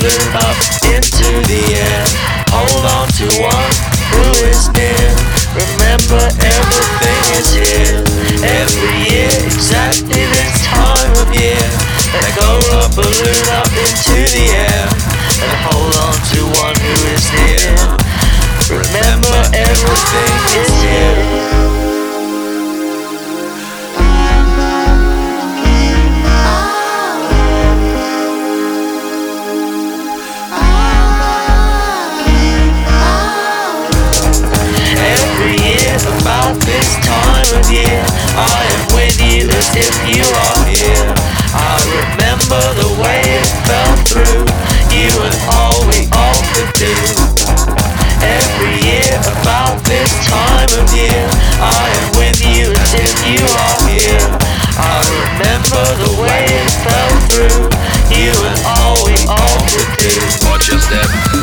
balloon up into the air. Hold on to one who is near. Remember everything is here. Every year, exactly this time of year. Let go of balloon up into the air. And hold on to one who is near. Remember everything is here. About this time of year, I am with you as if you are here. I remember the way it fell through, you and all we all could do. Every year about this time of year, I am with you as if you are here. I remember the way it fell through, you and all we all could do. Watch your step.